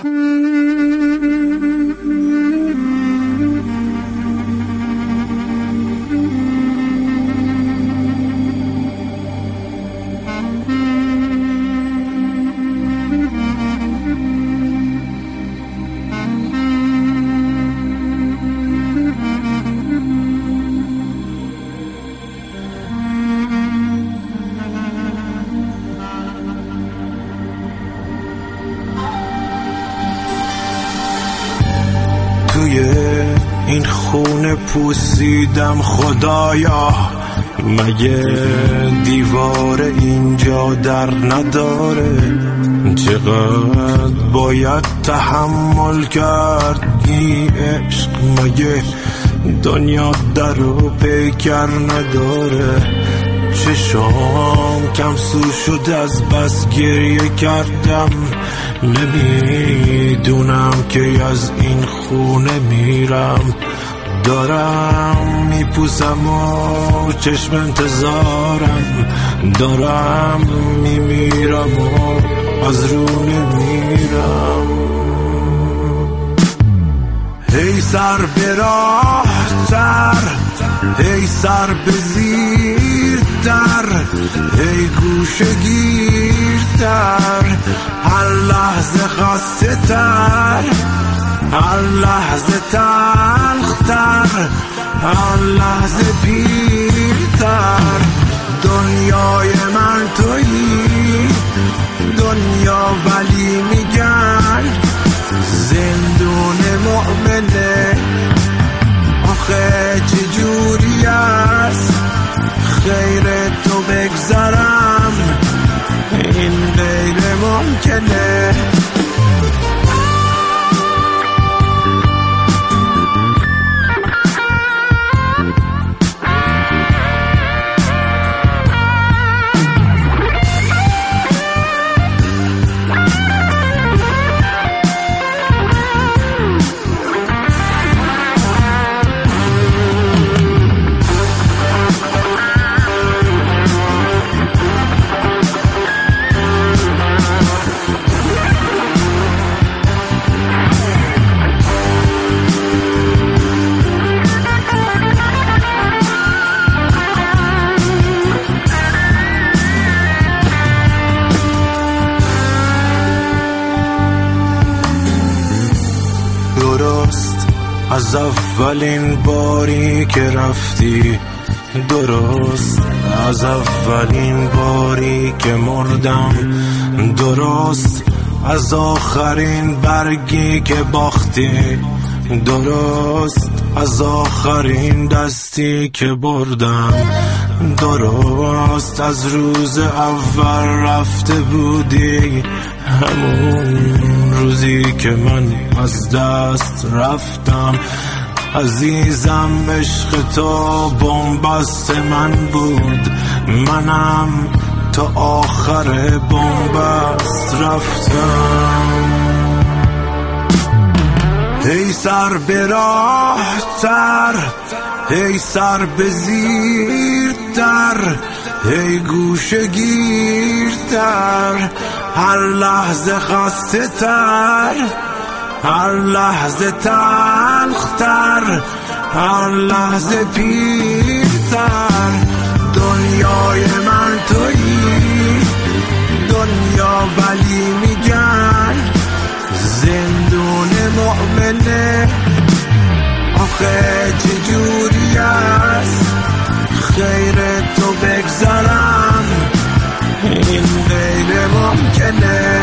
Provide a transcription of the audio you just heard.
این خونه پوسیدم خدایا، مگه دیوار اینجا در نداره؟ چقدر باید تحمل کرد این عشق، مگه دنیا در و پیکر نداره؟ چشام کم سو شد از بس گریه کردم، نمیدونم که از این خونه میرم. دارم میپوسم و چشم انتظارم، دارم میمیرم و از رو نمیرم. هی سر به راه تر، هی سر به زیر در، هی گوشه گیرتر، هر لحظه خسته تر، هر لحظه تلختر، هر لحظه پیرتر. دنیای من تویی، دنیا ولی میگن زندون مؤمنه. آخه چجوری است خیر تو بگذرم، این غیر ممکنه. درست از اولین باری که رفتی، درست از اولین باری که مردم، درست از آخرین برگی که باختی، درست از آخرین دستی که بردم، درست از روز اول رفته بودی، همون روزی که من از دست رفتم. عزیزم عشق تو بن‌بست من بود، منم تا آخر بن‌بست رفتم. هی سر به راه تر، هی سر به زیر در، هی گوشه گیرتر، هر لحظه خسته تر، هر لحظه تلختر، هر لحظه پیرتر. دنیای من تویی، دنیا ولی میگن زندون مؤمنه. آخه چجوری است خیر تو بگذرم، این غیر ممکنه.